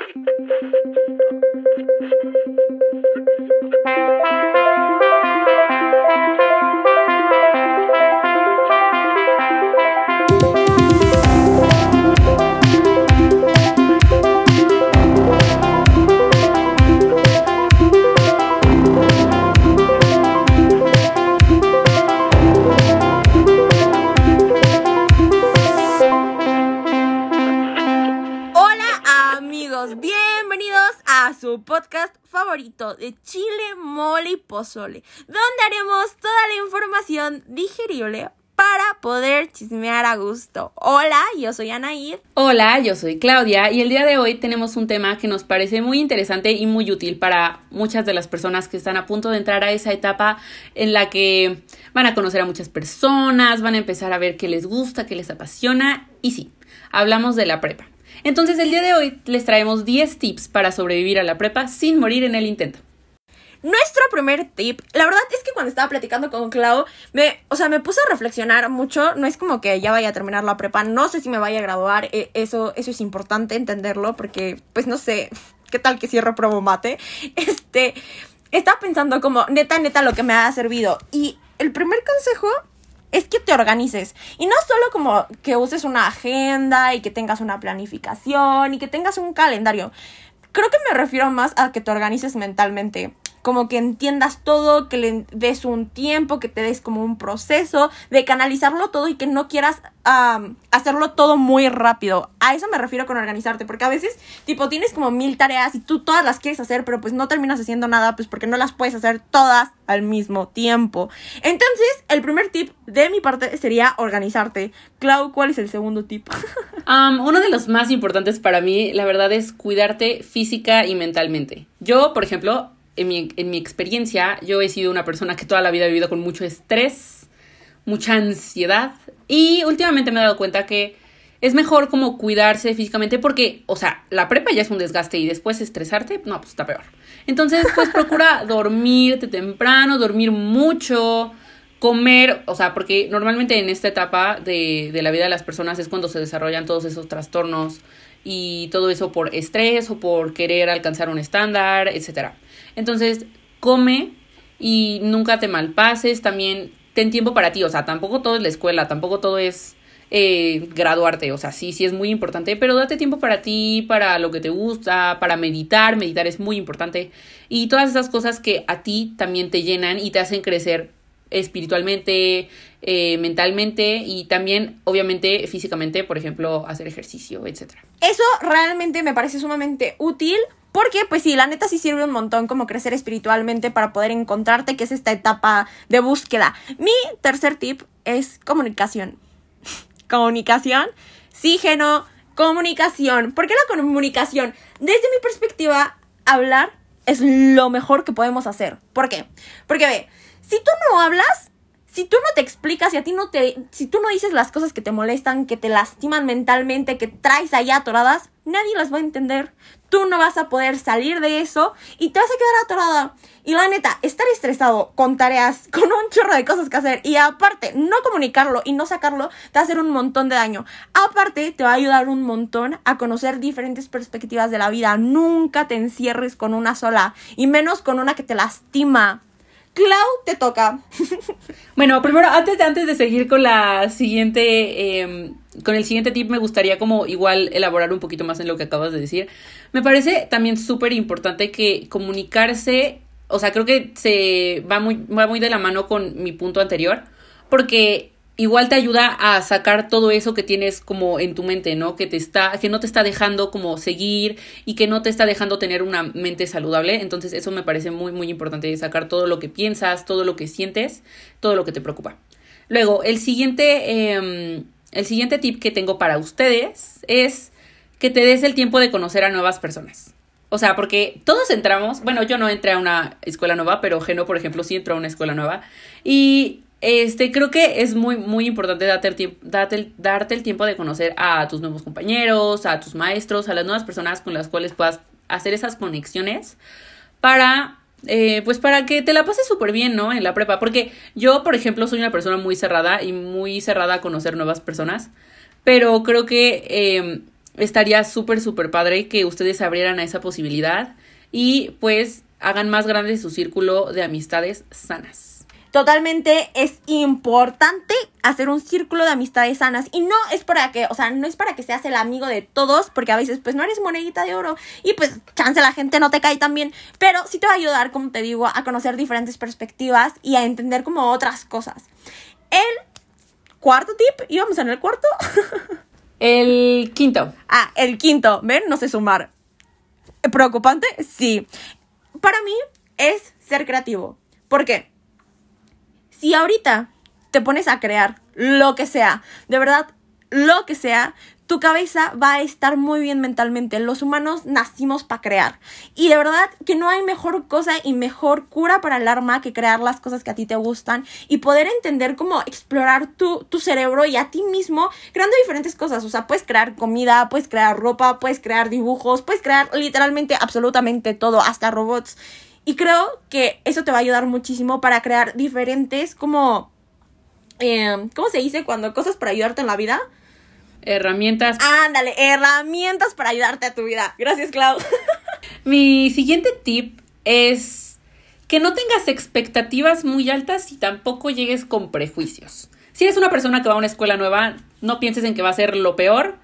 Su podcast favorito de chile, mole y pozole, donde haremos toda la información digerible para poder chismear a gusto. Hola, yo soy Anaid. Hola, yo soy Claudia y el día de hoy tenemos un tema que nos parece muy interesante y muy útil para muchas de las personas que están a punto de entrar a esa etapa en la que van a conocer a muchas personas, van a empezar a ver qué les gusta, qué les apasiona y sí, hablamos de la prepa. Entonces el día de hoy les traemos 10 tips para sobrevivir a la prepa sin morir en el intento. Nuestro primer tip, la verdad es que cuando estaba platicando con Clau, me puse a reflexionar mucho. No es como que ya vaya a terminar la prepa, no sé si me vaya a graduar, eso es importante entenderlo porque, pues no sé, qué tal que si reprobo mate. Estaba pensando como neta lo que me ha servido y el primer consejo es que te organices. Y no solo como que uses una agenda y que tengas una planificación y que tengas un calendario. Creo que me refiero más a que te organices mentalmente. Como que entiendas todo, que le des un tiempo, que te des como un proceso de canalizarlo todo y que no quieras hacerlo todo muy rápido. A eso me refiero con organizarte, porque a veces, tienes como 1000 tareas y tú todas las quieres hacer, pero pues no terminas haciendo nada, pues porque no las puedes hacer todas al mismo tiempo. Entonces, el primer tip de mi parte sería organizarte. Clau, ¿cuál es el segundo tip? Uno de los más importantes para mí, la verdad, es cuidarte física y mentalmente. Yo, por ejemplo, en mi experiencia, yo he sido una persona que toda la vida ha vivido con mucho estrés, mucha ansiedad y últimamente me he dado cuenta que es mejor como cuidarse físicamente porque, la prepa ya es un desgaste y después estresarte, no, pues está peor. Entonces, pues procura dormirte temprano, dormir mucho, comer, porque normalmente en esta etapa de la vida de las personas es cuando se desarrollan todos esos trastornos y todo eso por estrés o por querer alcanzar un estándar, etcétera. Entonces, come y nunca te malpases, también ten tiempo para ti, tampoco todo es la escuela, tampoco todo es graduarte, sí es muy importante, pero date tiempo para ti, para lo que te gusta, para meditar es muy importante y todas esas cosas que a ti también te llenan y te hacen crecer espiritualmente, mentalmente y también, obviamente, físicamente, por ejemplo, hacer ejercicio, etcétera. Eso realmente me parece sumamente útil porque, pues sí, la neta sí sirve un montón como crecer espiritualmente para poder encontrarte, que es esta etapa de búsqueda. Mi tercer tip es comunicación. Comunicación, comunicación. ¿Por qué la comunicación? Desde mi perspectiva, hablar es lo mejor que podemos hacer. ¿Por qué? Porque ve, si tú no hablas, si tú no te explicas, si tú no dices las cosas que te molestan, que te lastiman mentalmente, que traes ahí atoradas, nadie las va a entender. Tú no vas a poder salir de eso y te vas a quedar atorada. Y la neta, estar estresado con tareas, con un chorro de cosas que hacer y aparte no comunicarlo y no sacarlo, te va a hacer un montón de daño. Aparte, te va a ayudar un montón a conocer diferentes perspectivas de la vida. Nunca te encierres con una sola y menos con una que te lastima. Clau, te toca. Bueno, primero, antes de seguir con la siguiente, con el siguiente tip, me gustaría como igual elaborar un poquito más en lo que acabas de decir. Me parece también súper importante que comunicarse, creo que se va muy de la mano con mi punto anterior, porque igual te ayuda a sacar todo eso que tienes como en tu mente, ¿no? Que no te está dejando como seguir y que no te está dejando tener una mente saludable. Entonces eso me parece muy, muy importante, sacar todo lo que piensas, todo lo que sientes, todo lo que te preocupa. Luego, el siguiente tip que tengo para ustedes es que te des el tiempo de conocer a nuevas personas. Porque todos entramos, bueno, yo no entré a una escuela nueva, pero Geno, por ejemplo, sí entró a una escuela nueva y creo que es muy, muy importante darte el tiempo de conocer a tus nuevos compañeros, a tus maestros, a las nuevas personas con las cuales puedas hacer esas conexiones para que te la pases súper bien, ¿no? En la prepa. Porque yo, por ejemplo, soy una persona muy cerrada a conocer nuevas personas, pero creo que estaría súper, súper padre que ustedes se abrieran a esa posibilidad y pues hagan más grande su círculo de amistades sanas. Totalmente es importante hacer un círculo de amistades sanas. Y no es para que, o sea, no es para que seas el amigo de todos, porque a veces pues no eres monedita de oro y pues chance la gente no te cae tan bien. Pero sí te va a ayudar, como te digo, a conocer diferentes perspectivas y a entender como otras cosas. El cuarto tip, ¿íbamos en el cuarto? El quinto. El quinto, ¿ven? No sé sumar. ¿Preocupante? Sí. Para mí es ser creativo. ¿Por qué? Si ahorita te pones a crear lo que sea, de verdad, lo que sea, tu cabeza va a estar muy bien mentalmente. Los humanos nacimos para crear. Y de verdad que no hay mejor cosa y mejor cura para el alma que crear las cosas que a ti te gustan y poder entender cómo explorar tu cerebro y a ti mismo creando diferentes cosas. O sea, puedes crear comida, puedes crear ropa, puedes crear dibujos, puedes crear literalmente absolutamente todo, hasta robots. Y creo que eso te va a ayudar muchísimo para crear diferentes como... ¿cómo se dice? Cuando cosas para ayudarte en la vida. Herramientas. Ándale, herramientas para ayudarte a tu vida. Gracias, Clau. Mi siguiente tip es que no tengas expectativas muy altas y tampoco llegues con prejuicios. Si eres una persona que va a una escuela nueva, no pienses en que va a ser lo peor.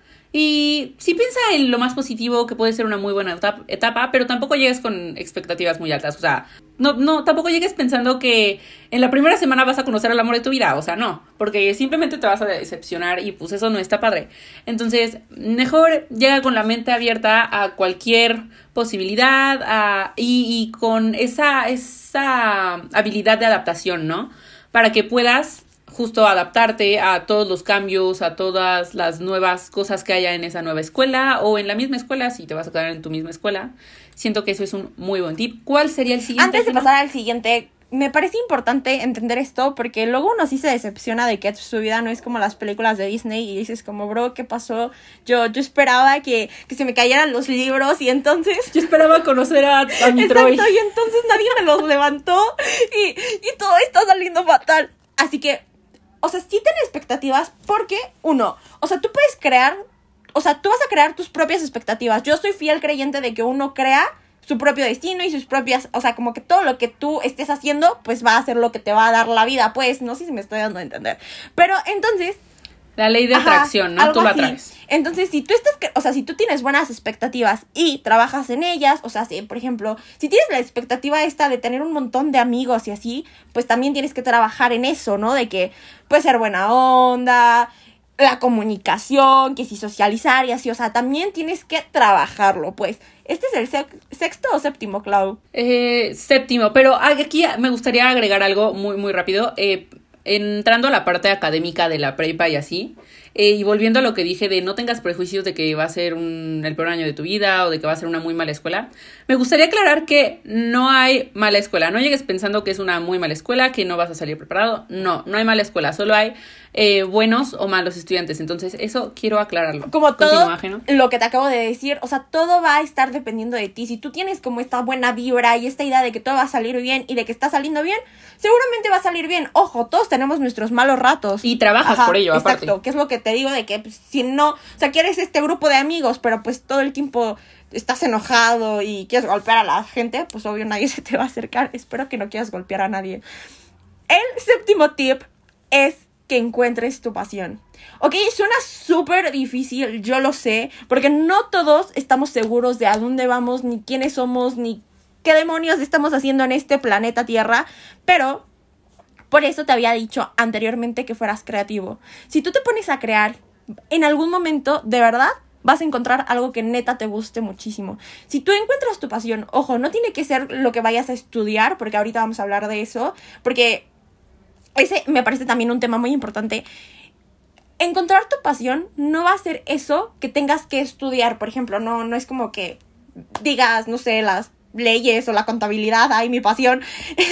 Y sí piensa en lo más positivo, que puede ser una muy buena etapa, pero tampoco llegues con expectativas muy altas. O sea, tampoco llegues pensando que en la primera semana vas a conocer el amor de tu vida. O sea, no, porque simplemente te vas a decepcionar y pues eso no está padre. Entonces, mejor llega con la mente abierta a cualquier posibilidad y con esa habilidad de adaptación, ¿no? Para que puedas justo adaptarte a todos los cambios, a todas las nuevas cosas que haya en esa nueva escuela o en la misma escuela, si te vas a quedar en tu misma escuela. Siento que eso es un muy buen tip. ¿Cuál sería el siguiente? Antes de pasar al siguiente, me parece importante entender esto porque luego uno sí se decepciona de que su vida no es como las películas de Disney y dices como, bro, ¿qué pasó? Yo esperaba que se me cayeran los libros y entonces... Yo esperaba conocer a mi Troy. Exacto, y entonces nadie me los levantó y todo está saliendo fatal. Así que... O sea, sí ten expectativas porque, uno, o sea, tú puedes crear, o sea, tú vas a crear tus propias expectativas. Yo soy fiel creyente de que uno crea su propio destino y sus propias, o sea, como que todo lo que tú estés haciendo, pues va a ser lo que te va a dar la vida, pues, no sé si me estoy dando a entender. Pero entonces... La ley de atracción, ¿no? Tú lo atraes. Entonces, si tú tienes buenas expectativas y trabajas en ellas, o sea, si, por ejemplo, si tienes la expectativa esta de tener un montón de amigos y así, pues también tienes que trabajar en eso, ¿no? De que puede ser buena onda, la comunicación, que si socializar y así, o sea, también tienes que trabajarlo, pues. ¿Este es el sexto o séptimo, Clau? Séptimo, pero aquí me gustaría agregar algo muy, muy rápido. Entrando a la parte académica de la prepa y así, y volviendo a lo que dije de no tengas prejuicios de que va a ser el peor año de tu vida o de que va a ser una muy mala escuela, me gustaría aclarar que no hay mala escuela. No llegues pensando que es una muy mala escuela, que no vas a salir preparado. No hay mala escuela, solo hay buenos o malos estudiantes. Entonces eso quiero aclararlo. Como todo lo que te acabo de decir, o sea, todo va a estar dependiendo de ti. Si tú tienes como esta buena vibra y esta idea de que todo va a salir bien y de que está saliendo bien, seguramente va a salir bien. Ojo, todos tenemos nuestros malos ratos. Y trabajas por ello, aparte. Exacto, que es lo que te digo de que pues, si no, o sea, quieres este grupo de amigos, pero pues todo el tiempo estás enojado y quieres golpear a la gente, pues obvio nadie se te va a acercar. Espero que no quieras golpear a nadie. El séptimo tip es que encuentres tu pasión. Ok, suena súper difícil, yo lo sé, porque no todos estamos seguros de a dónde vamos, ni quiénes somos, ni qué demonios estamos haciendo en este planeta Tierra, pero por eso te había dicho anteriormente que fueras creativo. Si tú te pones a crear, en algún momento, de verdad, vas a encontrar algo que neta te guste muchísimo. Si tú encuentras tu pasión, ojo, no tiene que ser lo que vayas a estudiar, porque ahorita vamos a hablar de eso, porque ese me parece también un tema muy importante. Encontrar tu pasión no va a ser eso que tengas que estudiar, por ejemplo, no es como que digas, no sé, las leyes o la contabilidad, ay, mi pasión,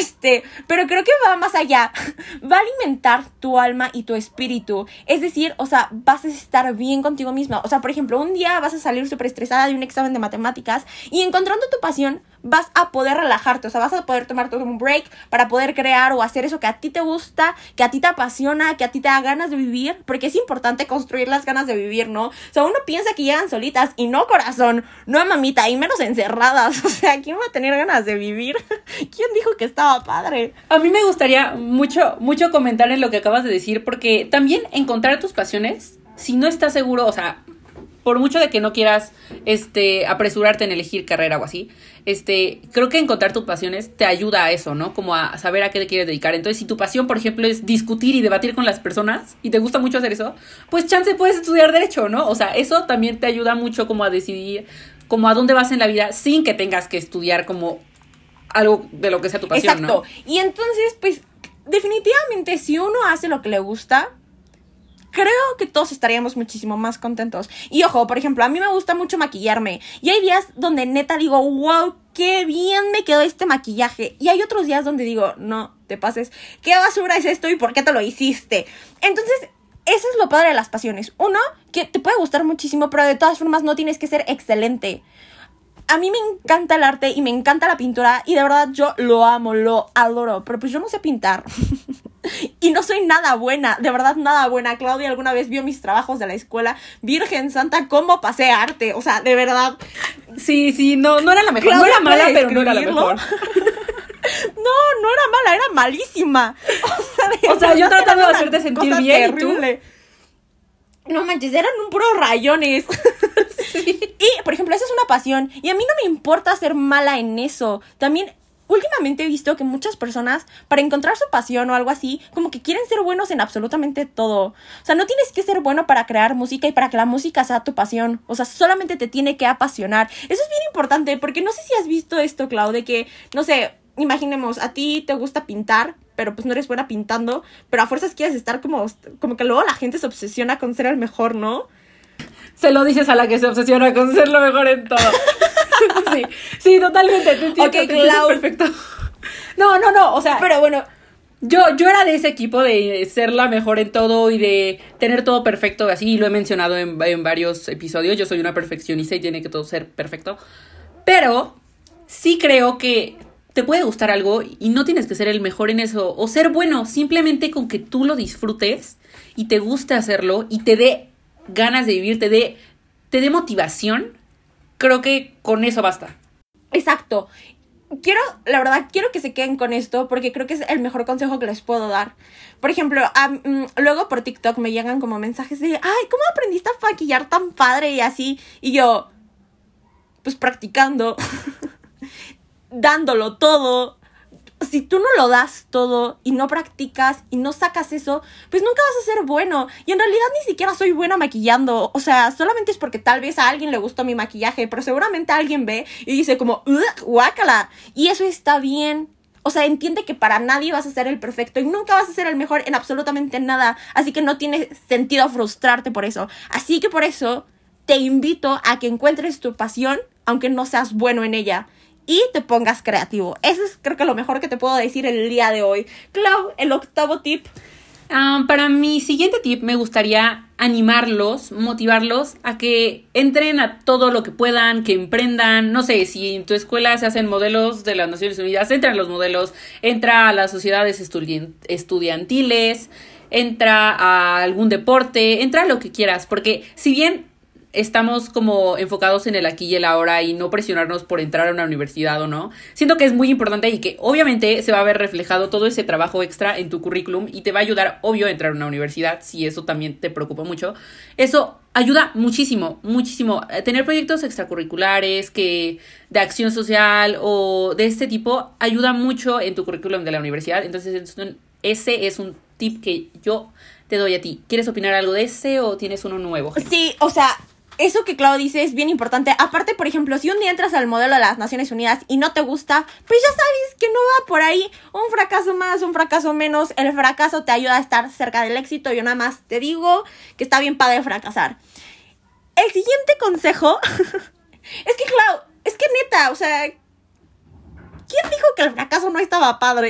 pero creo que va más allá, va a alimentar tu alma y tu espíritu, es decir, o sea, vas a estar bien contigo misma, o sea, por ejemplo, un día vas a salir súper estresada de un examen de matemáticas y encontrando tu pasión, vas a poder relajarte, o sea, vas a poder tomarte un break para poder crear o hacer eso que a ti te gusta, que a ti te apasiona, que a ti te da ganas de vivir, porque es importante construir las ganas de vivir, ¿no? O sea, uno piensa que llegan solitas y no, corazón, no, mamita, y menos encerradas, o sea, ¿quién va a tener ganas de vivir? ¿Quién dijo que estaba padre? A mí me gustaría mucho comentar en lo que acabas de decir, porque también encontrar tus pasiones, si no estás seguro, o sea, por mucho de que no quieras apresurarte en elegir carrera o así, creo que encontrar tus pasiones te ayuda a eso, ¿no? Como a saber a qué te quieres dedicar. Entonces, si tu pasión, por ejemplo, es discutir y debatir con las personas y te gusta mucho hacer eso, pues chance puedes estudiar derecho, ¿no? O sea, eso también te ayuda mucho como a decidir como a dónde vas en la vida sin que tengas que estudiar como algo de lo que sea tu pasión, exacto, ¿no? Y entonces, pues, definitivamente, si uno hace lo que le gusta, creo que todos estaríamos muchísimo más contentos. Y ojo, por ejemplo, a mí me gusta mucho maquillarme. Y hay días donde neta digo, wow, qué bien me quedó este maquillaje. Y hay otros días donde digo, no, te pases, ¿qué basura es esto y por qué te lo hiciste? Entonces, eso es lo padre de las pasiones. Uno, que te puede gustar muchísimo, pero de todas formas no tienes que ser excelente. A mí me encanta el arte y me encanta la pintura y de verdad yo lo amo, lo adoro, pero pues yo no sé pintar. Y no soy nada buena, de verdad nada buena. Claudia alguna vez vio mis trabajos de la escuela. Virgen Santa, cómo pasé arte. O sea, de verdad. Sí, no era la mejor. Claudia, no era mala, pero no era la mejor. No era mala, era malísima. O sea, yo tratando de hacerte sentir bien terrible. Y tú. No manches, eran un puro rayones. Sí. Y, por ejemplo, esa es una pasión. Y a mí no me importa ser mala en eso. También últimamente he visto que muchas personas, para encontrar su pasión o algo así, como que quieren ser buenos en absolutamente todo. O sea, no tienes que ser bueno para crear música y para que la música sea tu pasión. O sea, solamente te tiene que apasionar. Eso es bien importante, porque no sé si has visto esto, Clau, de que, no sé, imaginemos, a ti te gusta pintar, pero pues no eres buena pintando, pero a fuerzas quieres estar como que luego la gente se obsesiona con ser el mejor, ¿no? Se lo dices a la que se obsesiona con ser lo mejor en todo. Sí, totalmente. Te entiendo, Ok, Clau. Perfecto. No, o sea. Pero bueno, yo era de ese equipo de ser la mejor en todo y de tener todo perfecto, así, y lo he mencionado en varios episodios. Yo soy una perfeccionista y tiene que todo ser perfecto. Pero sí creo que te puede gustar algo y no tienes que ser el mejor en eso o ser bueno, simplemente con que tú lo disfrutes y te guste hacerlo y te dé ganas de vivir, te dé motivación. Creo que con eso basta. Exacto. La verdad, quiero que se queden con esto porque creo que es el mejor consejo que les puedo dar. Por ejemplo, luego por TikTok me llegan como mensajes de, ay, ¿cómo aprendiste a maquillar tan padre y así? Y yo, pues practicando, dándolo todo. Si tú no lo das todo y no practicas y no sacas eso, pues nunca vas a ser bueno. Y en realidad ni siquiera soy buena maquillando. O sea, solamente es porque tal vez a alguien le gustó mi maquillaje, pero seguramente alguien ve y dice como, guácala. Y eso está bien. O sea, entiende que para nadie vas a ser el perfecto y nunca vas a ser el mejor en absolutamente nada. Así que no tiene sentido frustrarte por eso. Así que por eso te invito a que encuentres tu pasión, aunque no seas bueno en ella. Y te pongas creativo. Eso es creo que lo mejor que te puedo decir el día de hoy. Clau, el 8º tip. Para mi siguiente tip me gustaría animarlos, motivarlos a que entren a todo lo que puedan, que emprendan. No sé, si en tu escuela se hacen modelos de las Naciones Unidas, entra en los modelos, entra a las sociedades estudiantiles, entra a algún deporte, entra a lo que quieras. Porque si bien estamos como enfocados en el aquí y el ahora y no presionarnos por entrar a una universidad o no, siento que es muy importante y que obviamente se va a ver reflejado todo ese trabajo extra en tu currículum y te va a ayudar, obvio, a entrar a una universidad, si eso también te preocupa mucho. Eso ayuda muchísimo, muchísimo. Tener proyectos extracurriculares de acción social o de este tipo ayuda mucho en tu currículum de la universidad. Entonces ese es un tip que yo te doy a ti. ¿Quieres opinar algo de ese o tienes uno nuevo? Sí, o sea, eso que Clau dice es bien importante. Aparte, por ejemplo, si un día entras al modelo de las Naciones Unidas y no te gusta, pues ya sabes que no va por ahí. Un fracaso más, un fracaso menos. El fracaso te ayuda a estar cerca del éxito. Yo nada más te digo que está bien padre fracasar. El siguiente consejo es que, Clau, es que neta, o sea, ¿quién dijo que el fracaso no estaba padre?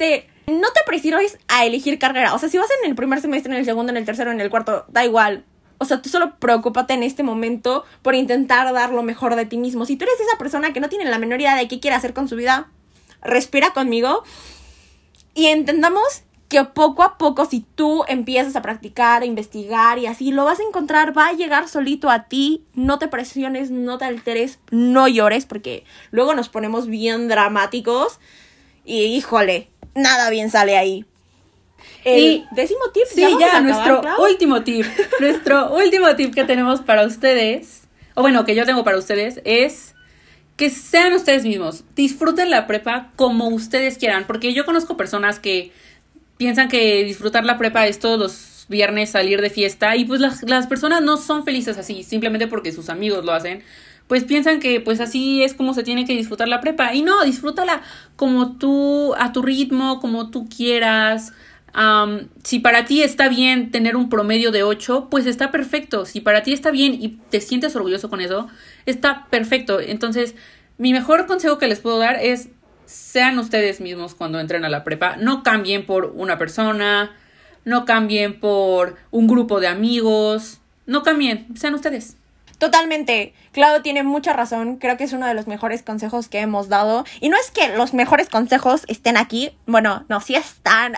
No te apresures a elegir carrera. O sea, si vas en el primer semestre, en el segundo, en el tercero, en el cuarto, da igual. O sea, tú solo preocúpate en este momento por intentar dar lo mejor de ti mismo. Si tú eres esa persona que no tiene la menor idea de qué quiere hacer con su vida, respira conmigo y entendamos que poco a poco, si tú empiezas a practicar, a investigar y así, lo vas a encontrar, va a llegar solito a ti. No te presiones, no te alteres, no llores, porque luego nos ponemos bien dramáticos y, híjole, nada bien sale ahí. El 10º tip. Sí, ya nuestro último tip. Nuestro último tip que tenemos para ustedes, o bueno, que yo tengo para ustedes, es que sean ustedes mismos. Disfruten la prepa como ustedes quieran, porque yo conozco personas que piensan que disfrutar la prepa es todos los viernes salir de fiesta y pues las personas no son felices así, simplemente porque sus amigos lo hacen. Pues piensan que pues así es como se tiene que disfrutar la prepa. Y no, disfrútala como tú, a tu ritmo, como tú quieras. Si para ti está bien tener un promedio de 8, pues está perfecto. Si para ti está bien y te sientes orgulloso con eso, está perfecto. Entonces, mi mejor consejo que les puedo dar es sean ustedes mismos cuando entren a la prepa. No cambien por una persona, no cambien por un grupo de amigos, no cambien, sean ustedes. Totalmente. Claudio tiene mucha razón. Creo que es uno de los mejores consejos que hemos dado. Y no es que los mejores consejos estén aquí. Bueno, no, sí están.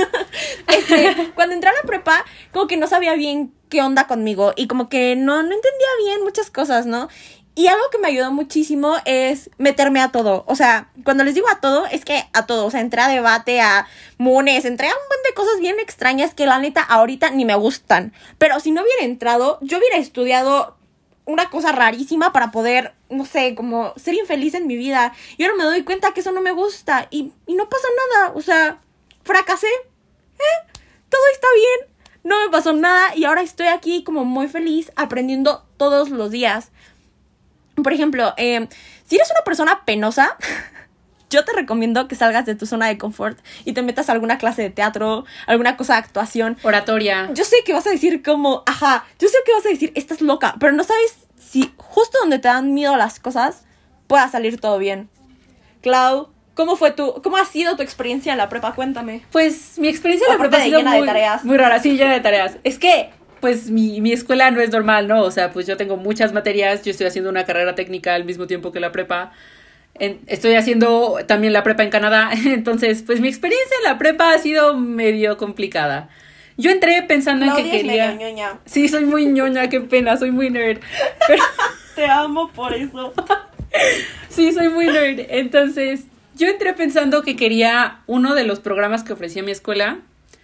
Cuando entré a la prepa, como que no sabía bien qué onda conmigo. Y como que no entendía bien muchas cosas, ¿no? Y algo que me ayudó muchísimo es meterme a todo. O sea, cuando les digo a todo, es que a todo. O sea, entré a debate, a Munes, entré a un montón de cosas bien extrañas que la neta ahorita ni me gustan. Pero si no hubiera entrado, yo hubiera estudiado una cosa rarísima para poder, no sé, como ser infeliz en mi vida. Y ahora me doy cuenta que eso no me gusta. Y no pasa nada. O sea, fracasé. Todo está bien. No me pasó nada. Y ahora estoy aquí como muy feliz aprendiendo todos los días. Por ejemplo, si eres una persona penosa, yo te recomiendo que salgas de tu zona de confort y te metas a alguna clase de teatro, alguna cosa de actuación. Oratoria. Yo sé que vas a decir como, yo sé que vas a decir, estás loca, pero no sabes si justo donde te dan miedo las cosas pueda salir todo bien. Clau, ¿cómo ha sido tu experiencia en la prepa? Cuéntame. Pues mi experiencia en la prepa ha sido llena de tareas. Muy rara, sí, llena de tareas. Es que pues mi escuela no es normal, ¿no? O sea, pues yo tengo muchas materias, yo estoy haciendo una carrera técnica al mismo tiempo que la prepa. Estoy haciendo también la prepa en Canadá, entonces, pues mi experiencia en la prepa ha sido medio complicada. Yo entré pensando en que quería... Es medio ñoña. Sí, soy muy ñoña, qué pena, soy muy nerd. Pero... Te amo por eso. Sí, soy muy nerd. Entonces, yo entré pensando que quería uno de los programas que ofrecía mi escuela.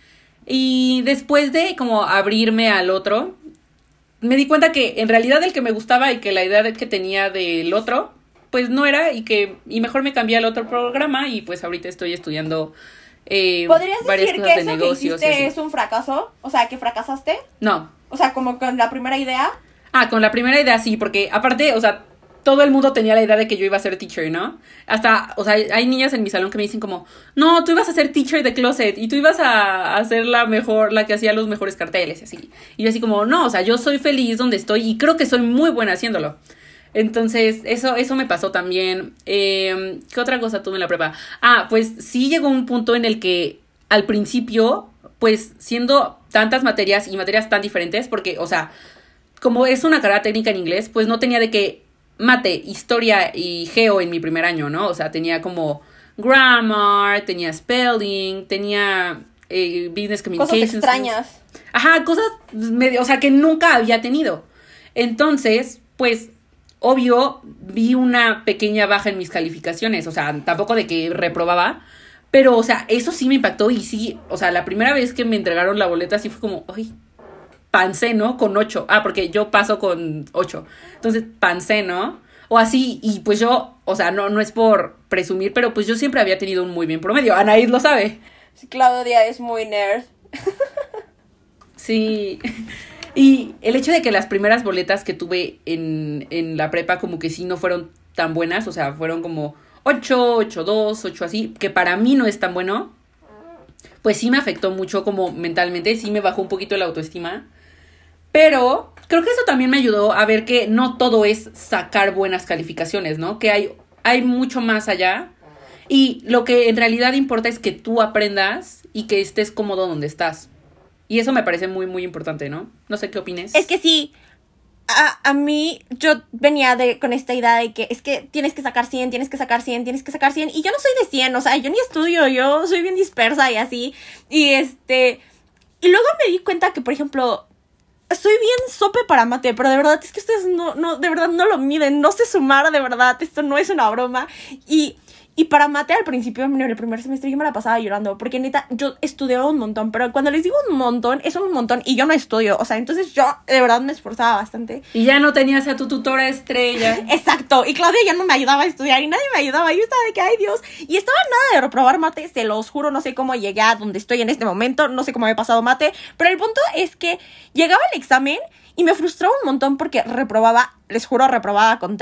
Y después de como abrirme al otro, me di cuenta que en realidad el que me gustaba y que la idea que tenía del otro, pues no era y mejor me cambié al otro programa y pues ahorita estoy estudiando ¿Podrías varias decir cosas que de eso negocios. que hiciste es un fracaso? O sea, ¿que fracasaste? No. O sea, como con la primera idea. Con la primera idea sí, porque aparte, o sea, todo el mundo tenía la idea de que yo iba a ser teacher, ¿no? Hasta, o sea, hay niñas en mi salón que me dicen como, no, tú ibas a ser teacher de closet y tú ibas a ser la que hacía los mejores carteles y así. Y yo así como, no, o sea, yo soy feliz donde estoy y creo que soy muy buena haciéndolo. Entonces, eso me pasó también. ¿Qué otra cosa tuve en la prepa? Pues sí llegó un punto en el que al principio, pues siendo tantas materias y materias tan diferentes, porque, o sea, como es una carrera técnica en inglés, pues no tenía de que mate, historia y geo en mi primer año, ¿no? O sea, tenía como grammar, tenía spelling, tenía business communications. Cosas extrañas. Cosas medio, o sea, que nunca había tenido. Entonces, pues, obvio, vi una pequeña baja en mis calificaciones. O sea, tampoco de que reprobaba, pero, o sea, eso sí me impactó y sí, o sea, la primera vez que me entregaron la boleta sí fue como, ay, pancé, ¿no? Con 8. Porque yo paso con 8. Entonces, pancé, ¿no? O así, y pues yo, o sea, no es por presumir, pero pues yo siempre había tenido un muy bien promedio. Anaís lo sabe. Sí, Claudia es muy nerd. Sí. Y el hecho de que las primeras boletas que tuve en la prepa como que sí no fueron tan buenas, o sea, fueron como 8, 8.2, 8 así, que para mí no es tan bueno, pues sí me afectó mucho como mentalmente, sí me bajó un poquito la autoestima. Pero creo que eso también me ayudó a ver que no todo es sacar buenas calificaciones, ¿no? Que hay mucho más allá. Y lo que en realidad importa es que tú aprendas y que estés cómodo donde estás. Y eso me parece muy, muy importante, ¿no? No sé qué opines. Es que sí, a mí, yo venía con esta idea de que es que tienes que sacar 100, tienes que sacar 100, tienes que sacar 100, y yo no soy de 100, o sea, yo ni estudio, yo soy bien dispersa y así, y y luego me di cuenta que, por ejemplo, soy bien sope para mate, pero de verdad es que ustedes de verdad no lo miden, no sé sumar, de verdad, esto no es una broma, y para mate al principio, en el primer semestre, yo me la pasaba llorando, porque neta, yo estudiaba un montón, pero cuando les digo un montón, es un montón, y yo no estudio, o sea, entonces yo de verdad me esforzaba bastante. Y ya no tenías a tu tutora estrella. Exacto, y Claudia ya no me ayudaba a estudiar, y nadie me ayudaba, y yo estaba de que, ay Dios, y estaba nada de reprobar mate, se los juro, no sé cómo llegué a donde estoy en este momento, no sé cómo había pasado mate, pero el punto es que llegaba el examen, y me frustraba un montón porque reprobaba, les juro, reprobaba con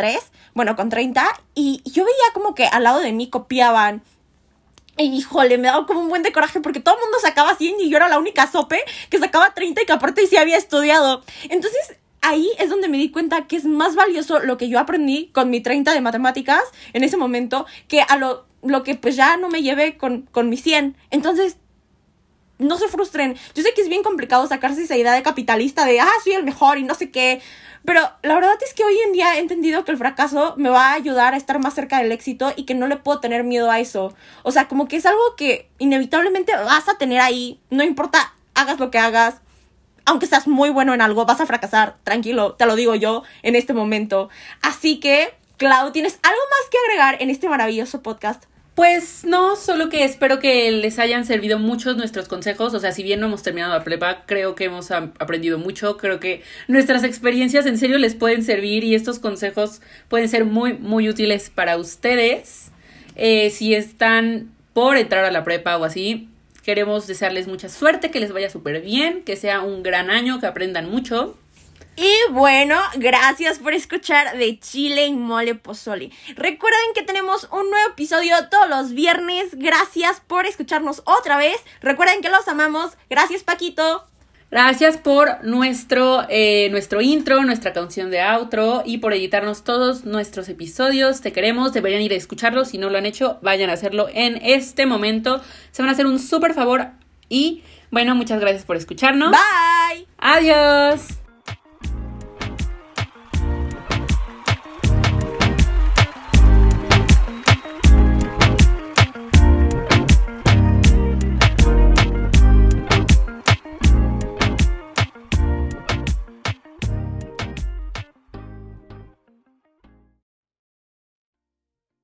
30, y yo veía como que al lado de mí copiaban. Y híjole, me daba como un buen de coraje porque todo el mundo sacaba 100 y yo era la única sope que sacaba 30 y que aparte sí había estudiado. Entonces, ahí es donde me di cuenta que es más valioso lo que yo aprendí con mi 30 de matemáticas en ese momento que a lo que pues ya no me llevé con mi 100. Entonces, no se frustren. Yo sé que es bien complicado sacarse esa idea de capitalista de, soy el mejor y no sé qué. Pero la verdad es que hoy en día he entendido que el fracaso me va a ayudar a estar más cerca del éxito y que no le puedo tener miedo a eso. O sea, como que es algo que inevitablemente vas a tener ahí. No importa, hagas lo que hagas. Aunque seas muy bueno en algo, vas a fracasar. Tranquilo, te lo digo yo en este momento. Así que, Clau, ¿tienes algo más que agregar en este maravilloso podcast? Pues no, solo que espero que les hayan servido muchos nuestros consejos. O sea, si bien no hemos terminado la prepa, creo que hemos aprendido mucho. Creo que nuestras experiencias en serio les pueden servir y estos consejos pueden ser muy, muy útiles para ustedes. Si están por entrar a la prepa o así, queremos desearles mucha suerte, que les vaya súper bien, que sea un gran año, que aprendan mucho. Y bueno, gracias por escuchar de Chile y Mole Pozole. Recuerden que tenemos un nuevo episodio todos los viernes. Gracias por escucharnos otra vez. Recuerden que los amamos. Gracias, Paquito. Gracias por nuestro intro, nuestra canción de outro y por editarnos todos nuestros episodios. Te queremos, deberían ir a escucharlos. Si no lo han hecho, vayan a hacerlo en este momento. Se van a hacer un súper favor y bueno, muchas gracias por escucharnos. Bye. Adiós.